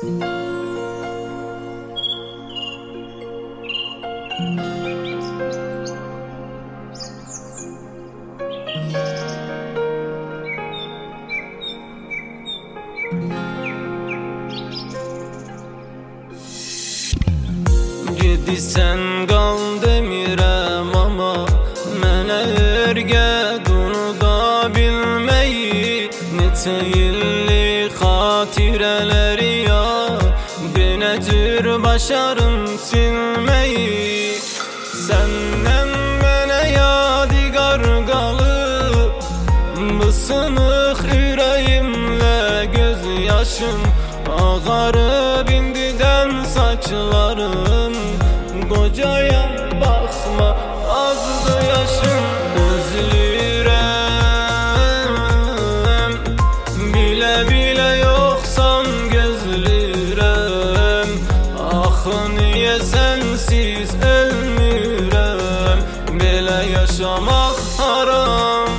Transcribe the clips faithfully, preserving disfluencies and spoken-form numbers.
Gedisən qal demirəm, amma mənə öyrət unuda bilməyi. Neçə illik xatirələri yar, benə cür başarım silməyi. Səndən mənə yadigar qalıb bu sınıq ürəyimlə göz yaşım. Ağarıb indidən saçlarım, qocayam baxma azdı yaşım. Özlürəm, bilə bilə yoxsan gözlürəm. Axı niyə sənsiz ölmürəm, belə yaşamaq haram.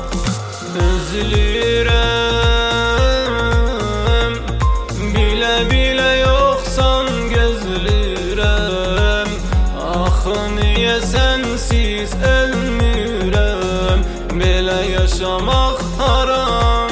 Özlürəm, bilə bilə yoxsan gözlürəm. Axı niyə sənsiz ölmürəm, belə yaşamaq haram.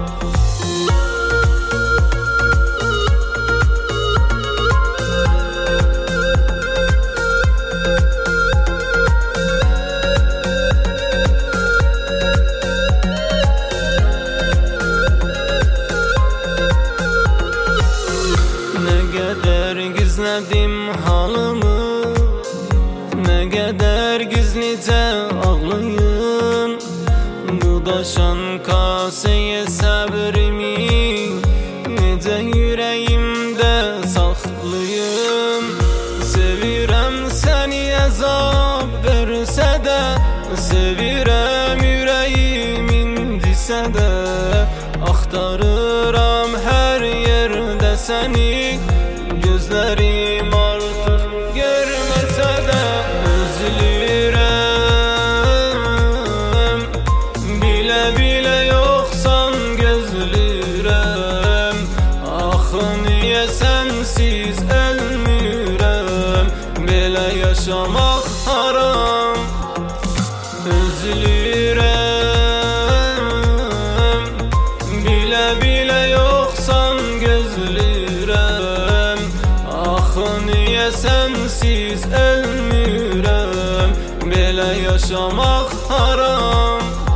Gizlədim halımı, nə qədər gizlicə ağlayım. Bu daşan kasəyə səbrimi necə ürəyimdə saxlayım. Sevirəm səni əzab versə də, sevirəm ürəyim indisə də. Axtarıram hər yerdə səni, gözlərim artıq görməsə də. Özlürəm, bilə bilə yoxsan gözlürəm. Axı niyə sənsiz ölmürəm, belə yaşamaq haram. Özlürəm, bilə bilə yoxsan gözlürəm. Axı niyə sənsiz ölmürəm, belə yaşamaq haram.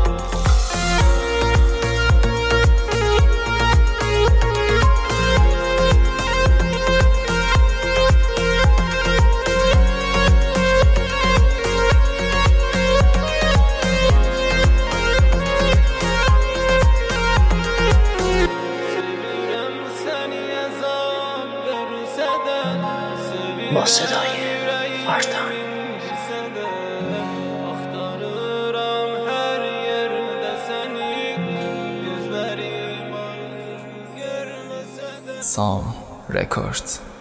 با صدای آرتان. سام رکورد.